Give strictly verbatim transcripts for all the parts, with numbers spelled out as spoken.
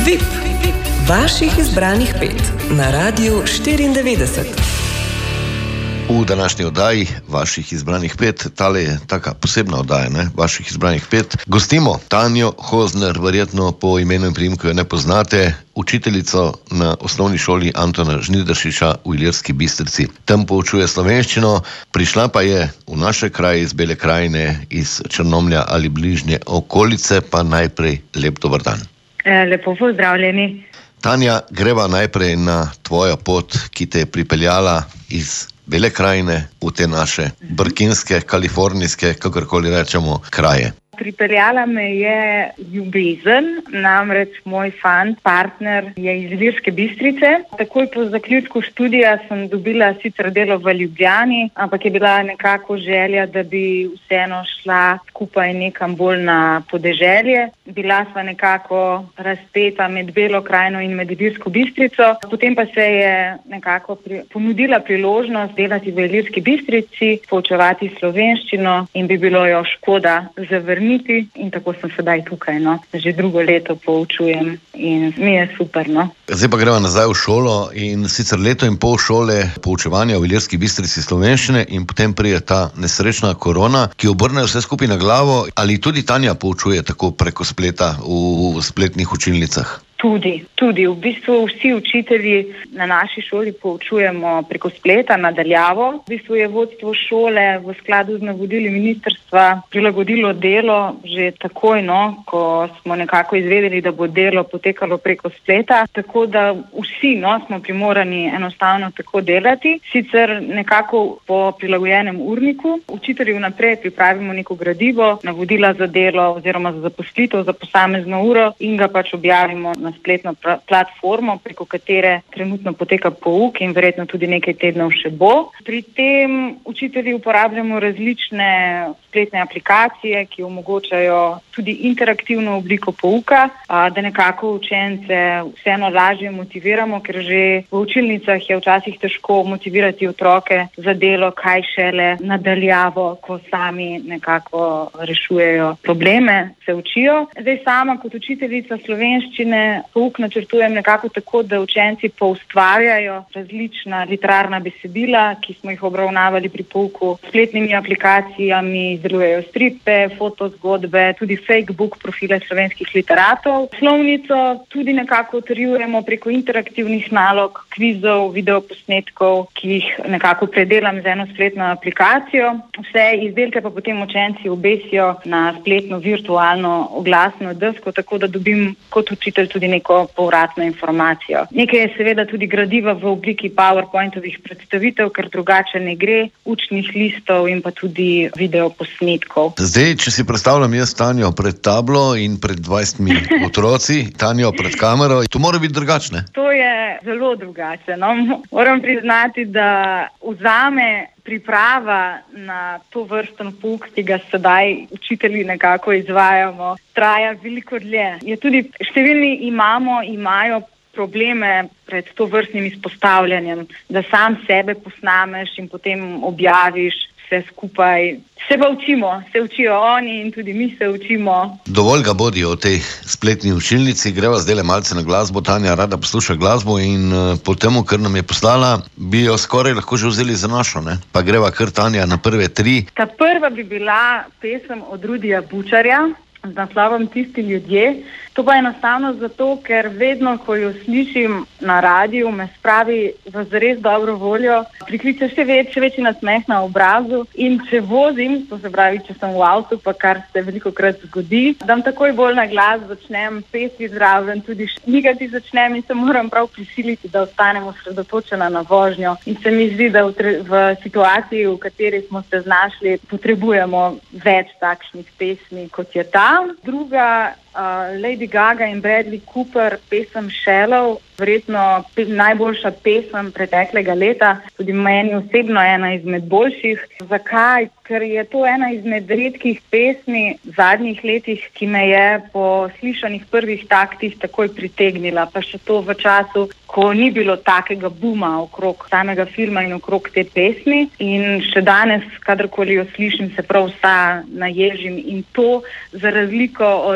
V I P. Vaših izbranih pet na Radiu štiriindevetdeset. V današnji oddaji Vaših izbranih pet, tale je taka posebna oddaja, ne? Vaših izbranih pet. Gostimo Tanjo Hozner, verjetno po imenu in priimku jo ne poznate, učiteljico na osnovni šoli Antona Žnidaršiča v Ilirski Bistrici. Tam poučuje slovenščino, prišla pa je v naše kraje iz Bele krajine, iz Črnomlja ali bližnje okolice, pa najprej lep dober dan. Lepo pozdravljeni. Tanja, greva najprej na tvojo pot, ki te je pripeljala iz Bele krajine v te naše brkinske, kalifornijske, kakorkoli rečemo, kraje. Pripeljala me je ljubezen, namreč moj fant, partner, je iz Ilirske Bistrice. Takoj po zaključku študija sem dobila sicer delo v Ljubljani, ampak je bila nekako želja, da bi vseeno šla skupaj nekam bolj na podeželje. Bila sva nekako razpeta med Belo krajino in med Ilirsko Bistrico. Potem pa se je nekako pri, ponudila priložnost delati v Ilirski Bistrici, poučevati slovenščino in bi bilo jo škoda zavrniti. In tako sem sedaj tukaj, no. Že drugo leto poučujem in mi je super, no. Zdaj pa greva nazaj v šolo in sicer leto in pol šole poučevanja v Ilirski Bistrici slovenščine in potem prije ta nesrečna korona, ki obrne vse skupaj na glavo. Ali tudi Tanja poučuje tako preko spleta v, v spletnih učilnicah? Tudi, tudi. V bistvu vsi učitelji na naši šoli poučujemo preko spleta nadaljavo. V bistvu je vodstvo šole v skladu z navodili ministrstva prilagodilo delo že takoj, no, ko smo nekako izvedeli, da bo delo potekalo preko spleta, tako da vsi, no, smo primorani enostavno tako delati. Sicer nekako po prilagojenem urniku. Učitelji vnaprej pripravimo neko gradivo, navodila za delo oziroma za zaposlitev za posamezno uro in ga pač objavimo na spletno platformo, preko katere trenutno poteka pouk in verjetno tudi nekaj tednov še bo. Pri tem učitelji uporabljamo različne spletne aplikacije, ki omogočajo tudi interaktivno obliko pouka, da nekako učence vseeno lažje motiviramo, ker že v učilnicah je včasih težko motivirati otroke za delo, kaj šele nadaljavo, ko sami nekako rešujejo probleme, se učijo. Zdaj sama kot učiteljica slovenščine pouk načrtujem nekako tako, da učenci poustvarjajo različna literarna besedila, ki smo jih obravnavali pri pouku s spletnimi aplikacijami, izdelujejo stripe, fotozgodbe, tudi Facebook profile slovenskih literatov. Slovnico tudi nekako utrjujemo preko interaktivnih nalog, kvizov, videoposnetkov, ki jih nekako predelam z eno spletno aplikacijo. Vse izdelke pa potem učenci obesijo na spletno virtualno oglasno desko, tako da dobim kot učitelj tudi neko povratno informacijo. Nekaj je seveda tudi gradiva v obliki PowerPointovih predstavitev, ker drugače ne gre, učnih listov in pa tudi videoposnetkov. Zdaj, če si predstavljam jaz Tanjo pred tablo in pred dvajsetimi otroci, Tanjo pred kamero, to mora biti drugačne. To je zelo drugače, no. Moram priznati, da vzame priprava na to vrsten pouk, ki ga sedaj učitelji nekako izvajamo, traja veliko dlje. Je tudi številni imamo, imajo probleme pred to vrstnim izpostavljanjem, da sam sebe posnameš in potem objaviš vse skupaj. Se pa učimo, se učijo oni in tudi mi se učimo. Dovolj ga bodijo v tej spletni učilnici, greva zdaj le malce na glasbo. Tanja rada posluša glasbo in uh, po temu, kar nam je poslala, bi jo skoraj lahko že vzeli za našo, ne? Pa greva kar Tanja na prve tri. Ta prva bi bila pesem od Rudija Bučarja z naslovom Tisti ljudje. To pa enostavno zato, ker vedno, ko jo slišim na radiju, me spravi v zares dobro voljo, prikliče še več, še večji nasmeh na obrazu in če vozim, to se pravi, če sem v avtu, pa kar se veliko krat zgodi, dam takoj bolj na glas, začnem peti zraven, tudi šmigati začnem in se moram prav prisiliti, da ostanem osredotočena na vožnjo. In se mi zdi, da v, tre, v situaciji, v kateri smo se znašli, potrebujemo več takšnih pesmi, kot je ta. Druga, uh, Lady Gaga in Bradley Cooper, pesem Shallow, verjetno pe- najboljša pesem preteklega leta, tudi meni osebno ena izmed boljših. Zakaj? Ker je to ena izmed redkih pesmi v zadnjih letih, ki me je po slišanih prvih taktih takoj pritegnila, pa še to v času, ko ni bilo takega buma okrog samega filma in okrog te pesmi. In še danes, kadarkoli jo slišim, se prav vsa naježim in to za razliko od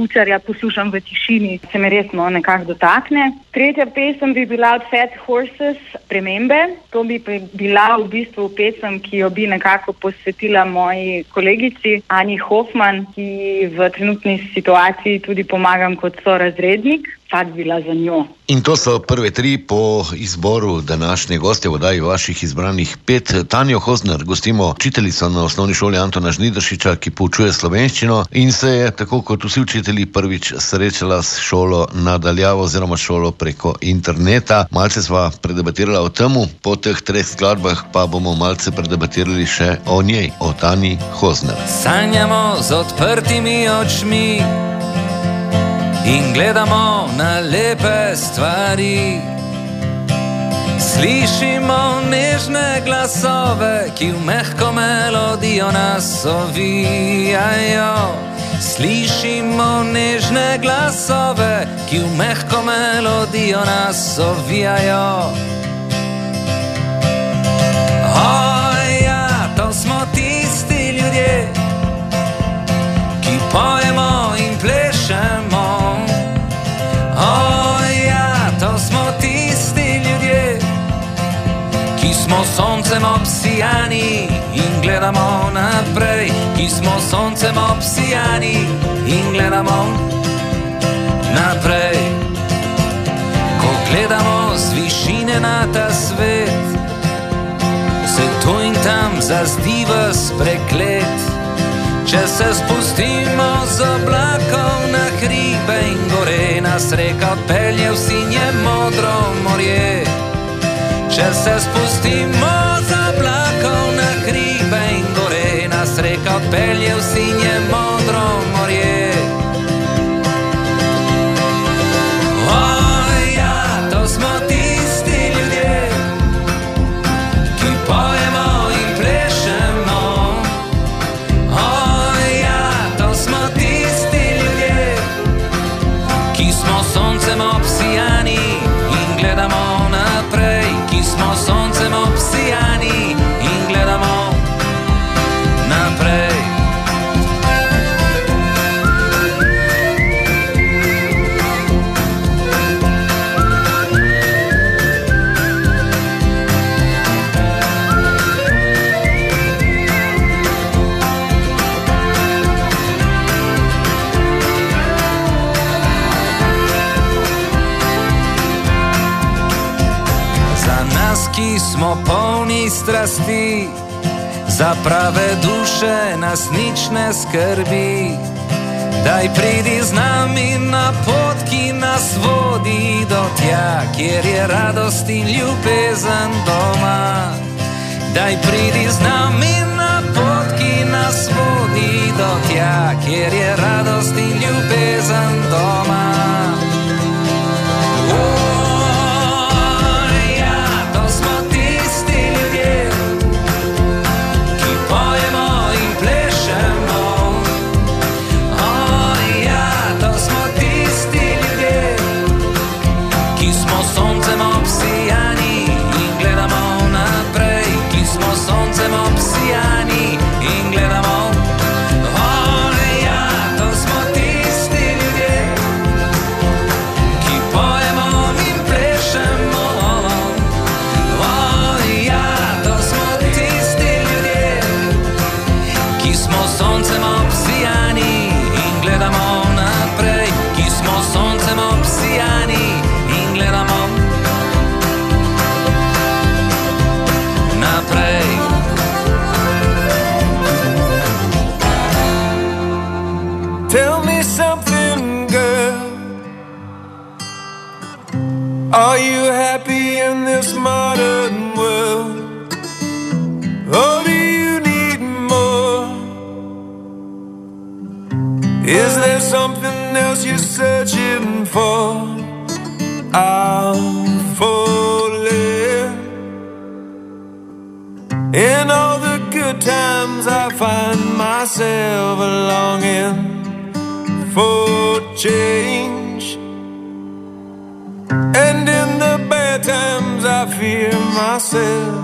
Bučarja poslušam v tišini, se me res no, nekako dotakne. Tretja pesem bi bila od Fat Horses, Premembe. To bi bila v bistvu pesem, ki jo bi nekako posvetila moji kolegici Ani Hoffman, ki v trenutni situaciji tudi pomagam kot sorazrednik. Tak bila za njo. In to so prve tri po izboru današnje goste v oddaji vaših izbranih pet. Tanjo Hozner gostimo, učiteljico na osnovni šoli Antona Žnidaršiča, ki poučuje slovenščino in se je, tako kot vsi učitelji, prvič srečala s šolo nadaljavo oziroma šolo preko interneta. Malce sva predebatirala o temu, po teh treh skladbah pa bomo malce predebatirali še o njej, o Tanji Hozner. Sanjamo z odprtimi očmi in gledamo na lepe stvari. Slišimo nežne glasove, ki v mehko melodijo nas ovijajo. Slišimo nežne glasove, ki v mehko melodijo nas ovijajo. O ja, to smo tisti ljudje, ki pojemo in plešemo. O ja, to smo tisti ljudje, ki smo soncem obsijani in gledamo naprej, ki smo soncem obsijani in gledamo naprej. Ko gledamo z višine na ta svet, se tu in tam zazdi ves preklet. Če se spustimo z oblakov na hribe in gore, nas reka odpelje v sinje modro morje. Če se spustimo z oblakov na hribe in gore, nas reka odpelje v sinje modro morje. O ja, to smo tisti ljudje, ki pojemo in plešemo. O ja, to smo tisti ljudje, ki smo soncem obsijani in gledamo naprej, ki smo soncem obsijani in gledamo naprej. Ki smo polni strasti, za prave duše nas nič ne skrbi. Daj pridi z nami na pot, ki nas vodi do tja, kjer je radost in ljubezen doma. Daj pridi z nami na pot, ki nas vodi do tja, kjer je radost in ljubezen doma. Are you happy in this modern world? Or do you need more? Is there something else you're searching for? I'm falling. In all the good times I find myself longing for change. And in the bad times I fear myself.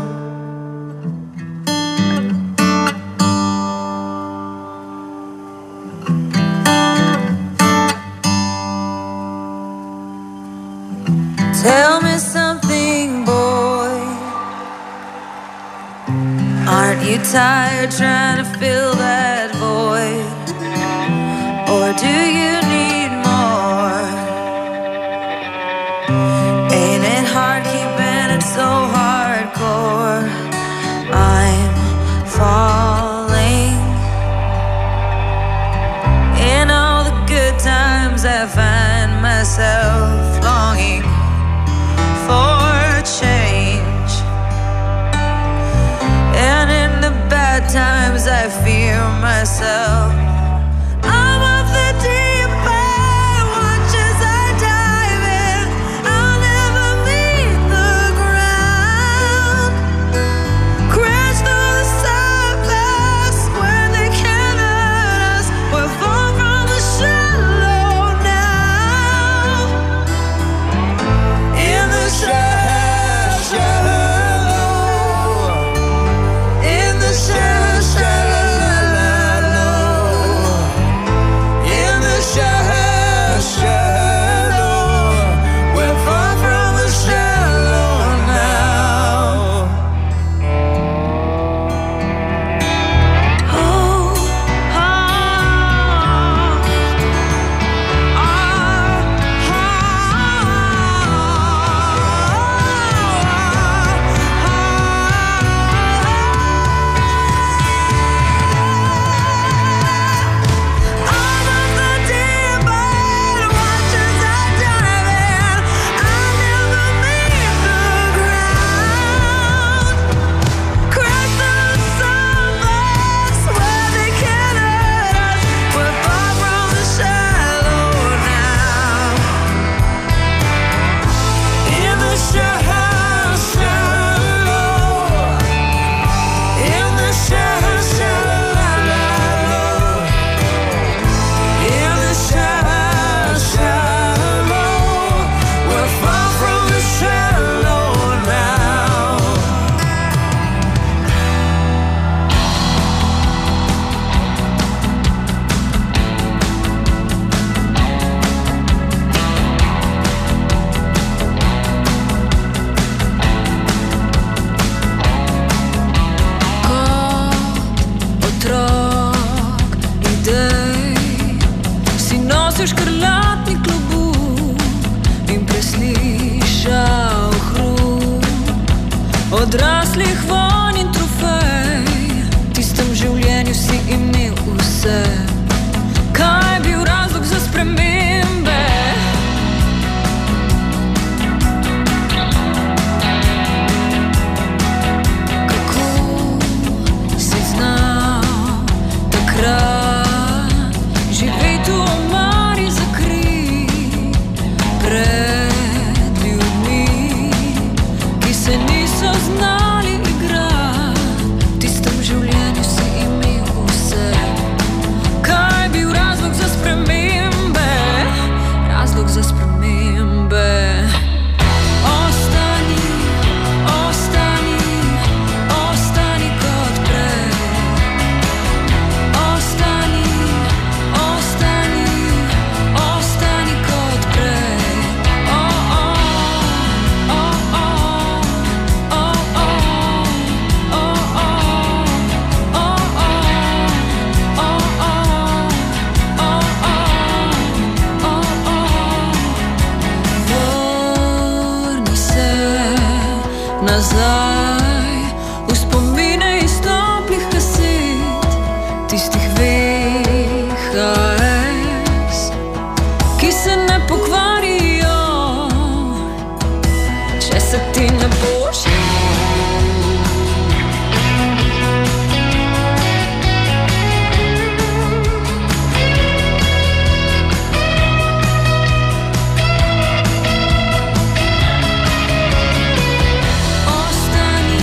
Tell me something, boy. Aren't you tired trying to fill that void? Or do you need more? Ain't it hard keeping it so hardcore? I'm falling. In all the good times I find myself longing for change, and in the bad times I fear myself. I'm of the deep end, watch as I dive in. I'll never meet the ground. Crash through the surface where they can't hurt us. We're far from the shallow now. In the shallow, shallow, in the shallow, shallow, in the shallow, shallow, we're far from the shallow now. Oh, ah, I'm of the deep end, watch as I dive in. I'll never meet the ground. Crash through the surface where they can't hurt us. We're far from the shallow now. In the shallow, shallow, in the shallow, shallow, in the shallow, shallow, we're far from the shallow now. Kot otrok idej si nosil škrlatni klobuk in preslišal hrup odraslih vonj in trofej. V tistem življenju si imel vse. Kaj je bil razlog za spremembe? Kako si znal takrat živeti v omari za kri pred ljudmi, ki se niso znali igrati? V tistem življenju si imel vse. Kaj je bil razlog za spremembe? Razlog za spremembe. Ostani, ostani, ostani kot prej. Ostani, ostani, ostani kot prej. Oh, oh, oh, oh, oh, oh, oh, oh, oh, Vrni se nazaj v spomine iz toplih kaset, tistih V H S, ki se ne pokvarijo, če se ti ne boš. Ostani,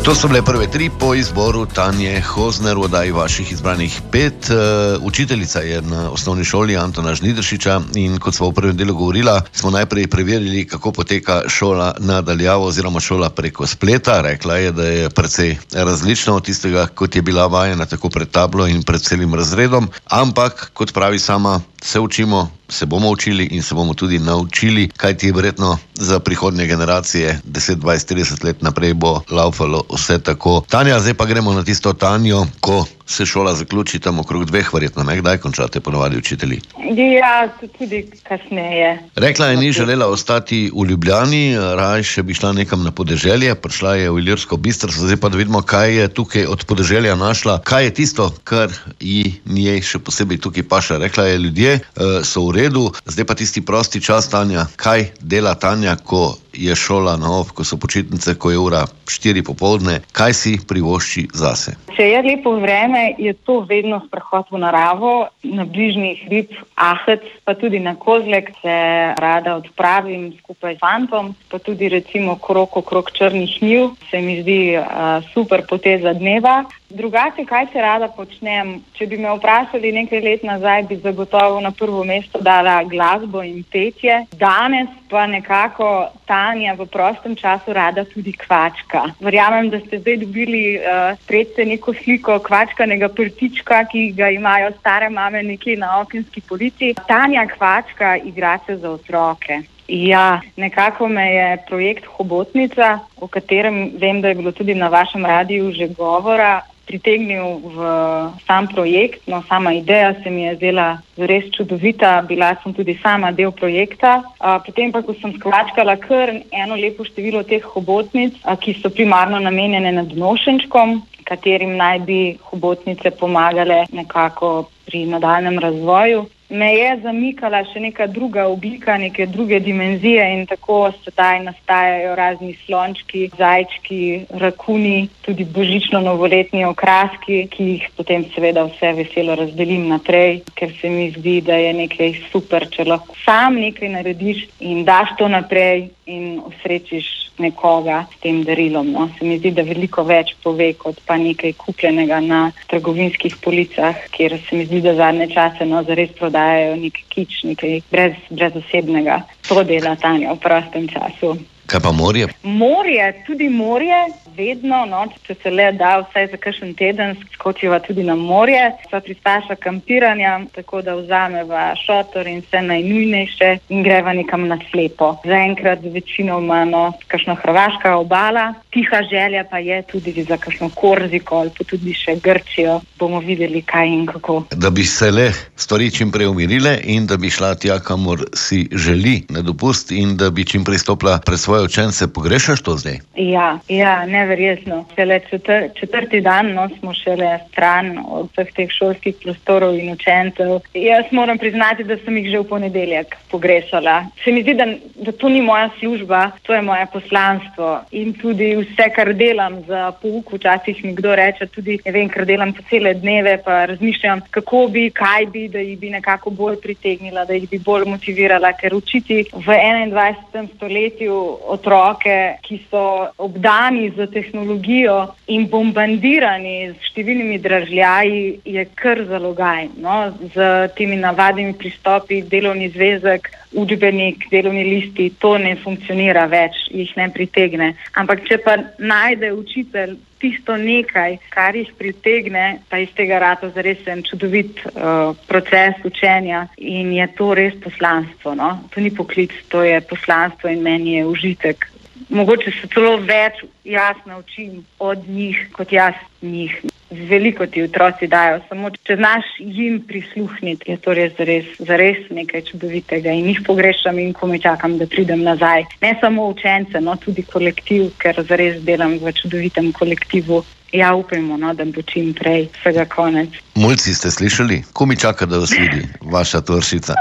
To so bile prve tri po izboru Tanje Hozner v oddaji Vaših izbranih pet. Učiteljica je na osnovni šoli Antona Žnidaršiča in kot smo v prvem delu govorila, smo najprej preverili, kako poteka šola nadaljavo oziroma šola preko spleta. Rekla je, da je precej različno od tistega, kot je bila vajena tako pred tablo in pred celim razredom, ampak, kot pravi sama, se učimo, se bomo učili in se bomo tudi naučili, kaj ti je verjetno za prihodnje generacije deset, dvajset, trideset let naprej bo laufalo vse tako. Tanja, zdaj pa gremo na tisto Tanjo, ko se šola zaključi tam okrog dveh, verjetno, ne? Kdaj končate ponovadi učitelji? Ja, tudi kasneje. Rekla je, ni želela ostati v Ljubljani, rajše bi šla nekam na podeželje, prišla je v Ilirsko Bistrico, zdaj pa da vidimo, kaj je tukaj od podeželja našla, kaj je tisto, kar ji njej še posebej tukaj paša. Rekla je, ljudje so v redu, zdaj pa tisti prosti čas, Tanja, kaj dela Tanja, ko je šola na off, ko so počitnice, ko je ura štiri popoldne, kaj si privošči zase? Če je lepo vreme, je to vedno sprehod v naravo, na bližnji hrib Ahec, pa tudi na Kozlek se rada odpravim skupaj s fantom, pa tudi recimo krog okrog Črnih njiv, se mi zdi uh, super poteza dneva. Drugače, kaj se rada počnem? Če bi me vprašali nekaj let nazaj, bi zagotovo na prvo mesto dala glasbo in petje. Danes pa nekako Tanja v prostem času rada tudi kvačka. Verjamem, da ste zdaj dobili uh, predse neko sliko kvačkanega prtička, ki ga imajo stare mame nekje na okenski polici. Tanja kvačka igrače za otroke. Ja, nekako me je projekt Hobotnica, o katerem vem, da je bilo tudi na vašem radiju že govora, pritegnil v sam projekt. No, sama ideja se mi je zdela res čudovita, bila sem tudi sama del projekta. A, potem pa, ko sem skvačkala kar eno lepo število teh hobotnic, a, ki so primarno namenjene nadnošenčkom, katerim naj bi hobotnice pomagale nekako pri nadaljnem razvoju, me je zamikala še neka druga oblika, neke druge dimenzije in tako sedaj nastajajo razni slončki, zajčki, rakuni, tudi božično-novoletni okraski, ki jih potem seveda vse veselo razdelim naprej, ker se mi zdi, da je nekaj super, če lahko sam nekaj narediš in daš to naprej in osrečiš nekoga s tem darilom. No. Se mi zdi, da veliko več pove, kot pa nekaj kupljenega na trgovinskih policah, kjer se mi zdi, da zadnje čase no, zares prodajajo nek kič, nekaj brez, brez osebnega. To dela Tanja v prostem času. Kaj pa morje? Morje, tudi morje, vedno, no, če se le da vsaj za kakšen teden, skočiva tudi na morje. Sva pristaša kampiranja, tako da vzameva šotor in vse najnujnejše in greva nekam na slepo. Zaenkrat večinoma no, kakšna hrvaška obala, tiha želja pa je tudi za kakšno Korziko ali pa tudi še Grčijo. Bomo videli, kaj in kako. Da bi se le stvari čim prej umirile in da bi šla tja, kamor si želi na dopust in da bi čim prej stopila pred svoje učence. Pogrešaš to zdaj? Ja, ja, neverjetno. Šele četr, četrti dan no, smo šele stran od vseh teh šolskih prostorov in učencev. Jaz moram priznati, da sem jih že v ponedeljek pogrešala. Se mi zdi, da, da to ni moja služba, to je moje poslanstvo. In tudi vse, kar delam za pouk, včasih mi kdo reče, tudi ne vem, kar delam po cele dneve, pa razmišljam, kako bi, kaj bi, da jih bi nekako bolj pritegnila, da jih bi bolj motivirala, ker učiti v enaindvajsetem stoletju otroke, ki so obdani z tehnologijo in bombardirani z številnimi dražljaji, je kar zalogaj. No? Z temi navadnimi pristopi, delovni zvezek, učbenik, delovni listi, to ne funkcionira več, jih ne pritegne. Ampak če pa najde učitelj tisto nekaj, kar jih pritegne, pa iz tega rata zares en čudovit uh, proces učenja in je to res poslanstvo. No? To ni poklic, to je poslanstvo in meni je užitek. Mogoče se celo več jaz naučim od njih, kot jaz njih. Veliko ti otroci dajo, samo če znaš jim prisluhniti, je to res zares, zares nekaj čudovitega in jih pogrešam in komaj čakam, da pridem nazaj. Ne samo učence, no, tudi kolektiv, ker zares delam v čudovitem kolektivu. Ja, upajmo, no, da bo čim prej vsega konec. Mulci ste slišali? Komaj čaka, da vas vidi vaša Toršica.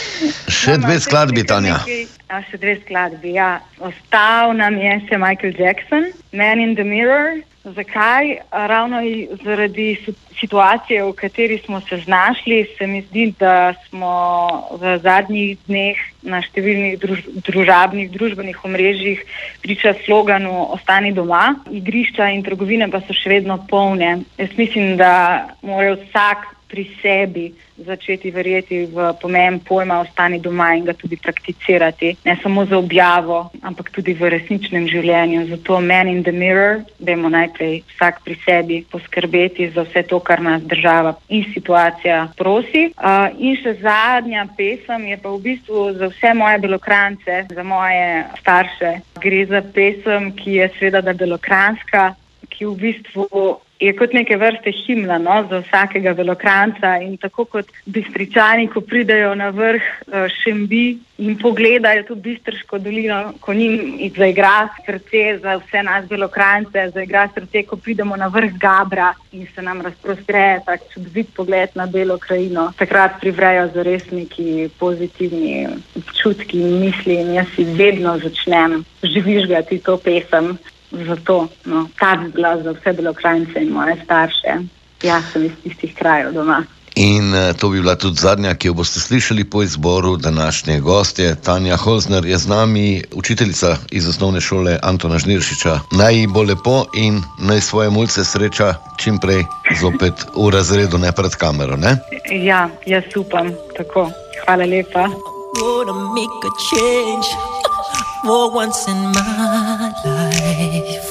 Še dve skladbi, Tanja. A, še dve skladbi, ja. Ostal nam je še Michael Jackson, Man in the Mirror, Zakaj? Ravno zaradi situacije, v kateri smo se znašli, se mi zdi, da smo v zadnjih dneh na številnih druž, družabnih, družbenih omrežjih priča sloganu Ostani doma. Igrišča in trgovine pa so še vedno polne. Jaz mislim, da mora vsak pri sebi začeti verjeti v pomen pojma Ostani doma in ga tudi prakticirati. Ne samo za objavo, ampak tudi v resničnem življenju. Zato man in the mirror, dajmo najprej vsak pri sebi poskrbeti za vse to, kar nas država in situacija prosi. Uh, in še zadnja pesem je pa v bistvu za vse moje Belokranjce, za moje starše. Gre za pesem, ki je seveda belokranjska, ki v bistvu je kot neke vrste himna, no, za vsakega Belokranjca, in tako kot Bistričani, ko pridejo na vrh uh, Šembi in pogledajo tu Bistriško dolino, ko njim zaigra srce za vse nas Belokranjce, zaigra srce, ko pridemo na vrh Gabra in se nam razprostre tak čudovit pogled na Belo krajino. Takrat privrejo zares neki pozitivni občutki in misli in jaz si vedno začnem žvižgati to pesem. Zato, no, ta bi bila za vse Belokranjce in moje starše. Jaz sem iz tistih krajev doma. In to bi bila tudi zadnja, ki jo boste slišali po izboru današnje gostje. Tanja Hozner je z nami, učiteljica iz osnovne šole Antona Žniršiča. Naj ji bo lepo in naj svoje mulce sreča čim prej zopet v razredu, ne pred kamero, ne? Ja, jaz upam, tako. Hvala lepa. Gonna make a change for once in my life.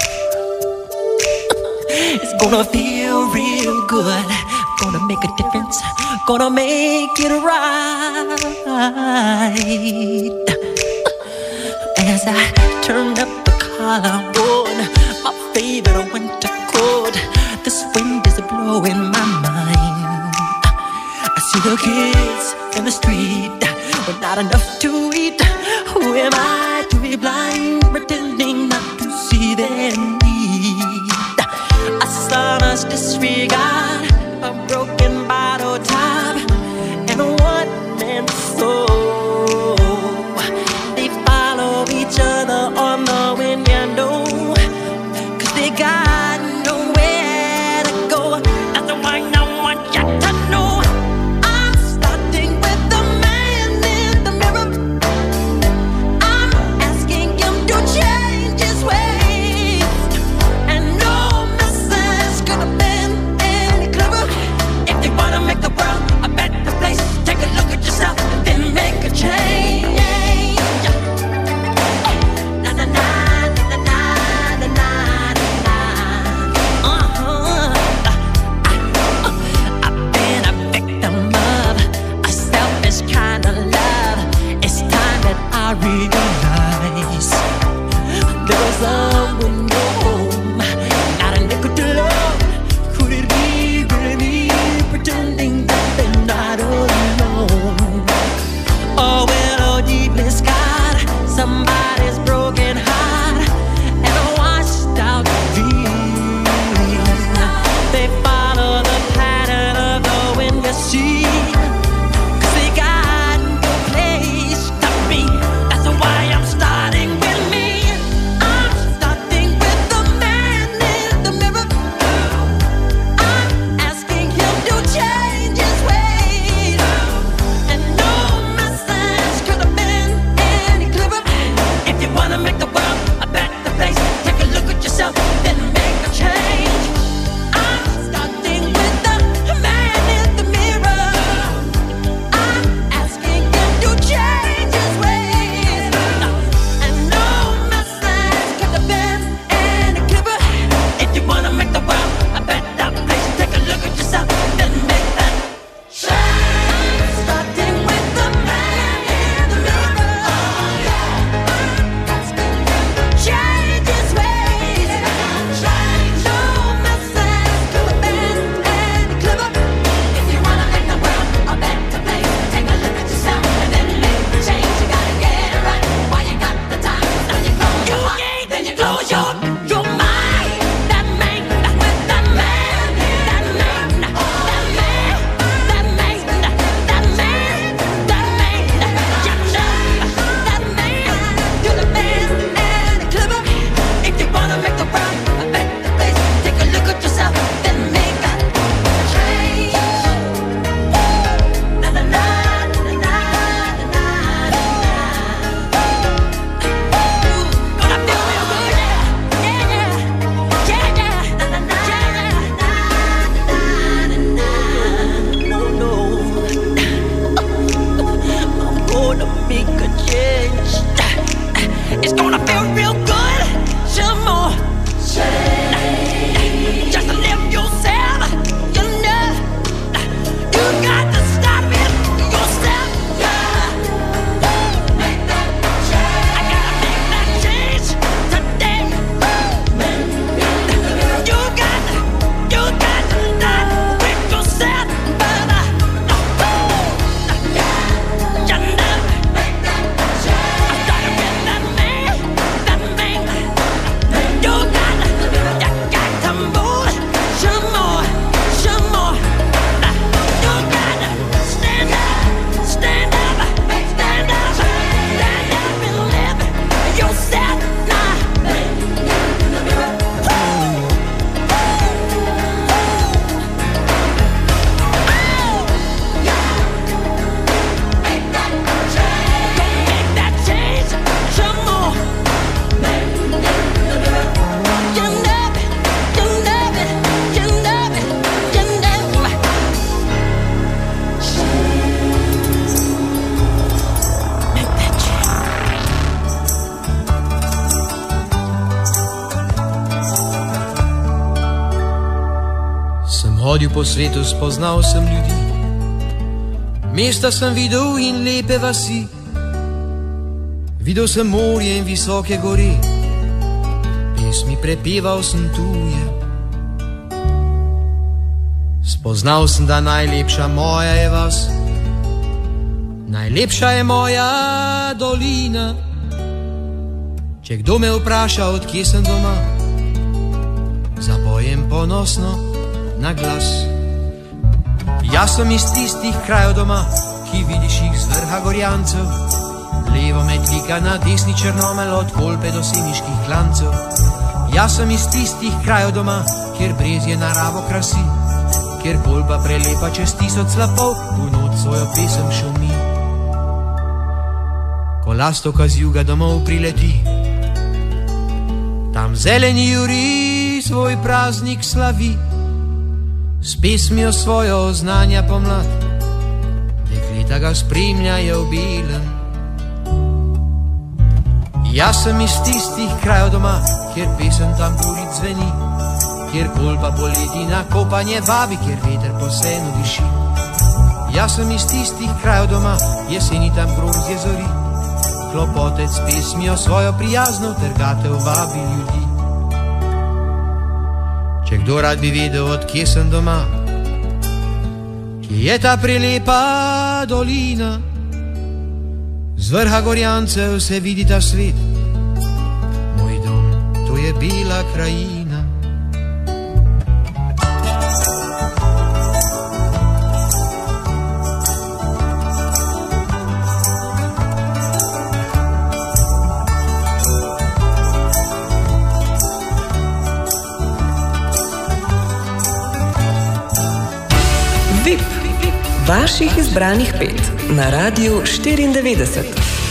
It's gonna feel real good. Gonna make a difference. Gonna make it right. As I turn up the collar on my favorite winter coat, this wind is blowing my mind. I see the kids in the street with not enough to eat. Who am I to be blind, pretending not to see their need? A son's disregard, a broken bottle top, and a one-man soul. They follow each other on the wind, you know, 'cause they got nowhere to go. That's why no one got to know. I'm starting with the man in the mirror. I'm asking him to change his ways, and no message could have been any clearer. If you wanna make the world a better place, take a look at yourself and then make a change. Na na na na na na na na. Uh-huh. I've been a victim of a selfish kind of love. It's time that I realize there was someone home, not a nickel to love. Could it be really me pretending that they're not alone? Oh, well, oh, deepest God, somebody's broken heart and a washed out dream. They follow the pattern of the wind, you see, 'cause they got no place to be. That's why I'm starting with me. I'm starting with the man in the mirror. I'm asking him to change his ways, and no message could have been any clearer. Hodil po svetu, spoznal sem ljudi, mesta sem videl in lepe vasi, videl sem morje in visoke gore, pesmi prepeval sem tuje. Spoznal sem, da najlepša moja je vas, najlepša je moja dolina. Če kdo me vpraša, od kje sem doma, zapojem ponosno na glas. Jaz sem iz tistih krajev doma, ki vidiš jih z vrha Gorjancev. Levo me tlika, na desni Črnomelj, od Kolpe do Seniških klancev. Jaz sem iz tistih krajev doma, kjer brezje naravo krasi, kjer Kolpa prelepa čez tisoč slapov, v noč svojo pesem šumi. Ko lastovka z juga domov prileti, tam zeleni juri svoj praznik slavi, s pesmijo svojo oznanja pomlad, dekleta ga spremljajo v belem. Jaz sem iz tistih krajev doma, kjer pesem tam purit zveni, kjer Kolpa poleti na kopanje vabi, kjer veter po senu diši. Jaz sem iz tistih krajev doma, jeseni tam grozdje zori, klopotec s pesmijo svojo prijazno trgatev vabi ljudi. Če kdo rad bi vedel, od kje sem doma, kje je ta prelepa dolina, z vrha Gorjancev se vidi ta svet, moj dom, to je bela krajina. V I P, vaših izbranih pet na Radiu štiriindevetdeset.